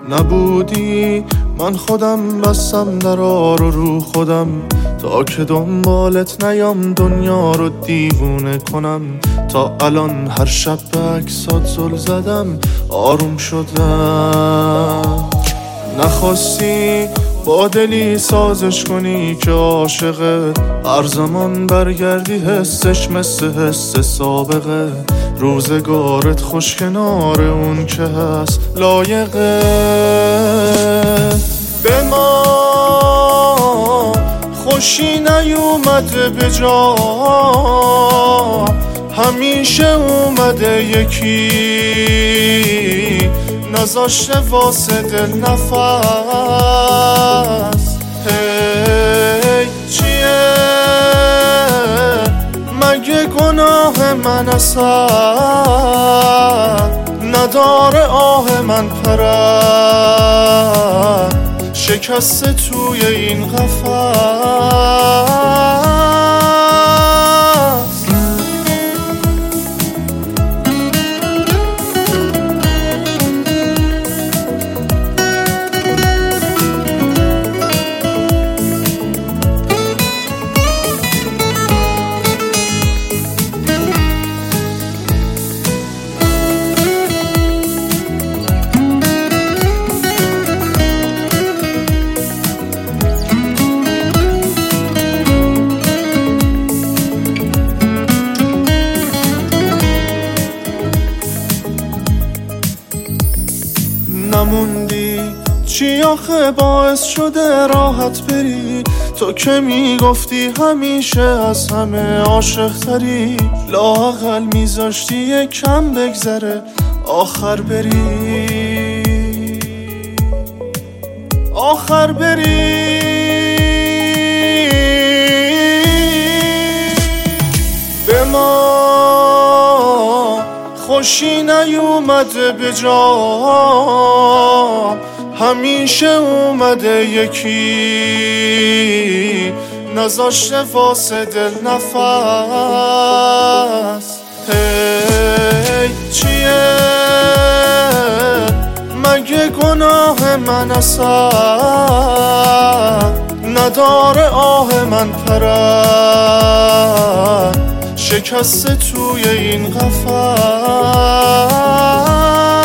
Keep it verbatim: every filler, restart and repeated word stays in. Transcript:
نبودی من خودم بستم درا رو رو خودم تا که دنبالت نیام دنیا رو دیوونه کنم. تا الان هر شب به عکسات زل زدم آروم شدم. نخواستی با دلی سازش کنی که عاشقه، هر زمان برگردی حسش مثل حس سابقه. روزگارت خوش کنار اون که هست لایقه. به ما خوشی نیومده به جا، همیشه اومده یکی نذاشته واسه دل نفس. هی چیه مگه گناه من اصلا نداره آه من پرد شکسته توی این قفس. نموندی چی آخه باعث شده راحت بری؟ تو که میگفتی همیشه از همه عاشق تری، لااقل میذاشتی یک کم بگذره آخر بری آخر بری. به ما خوشی نیومده به جا، همیشه اومده یکی نذاشته واسه دل نفس. هی چیه مگه گناه من اصلا نداره آه من پرد شکسته توی این قفس.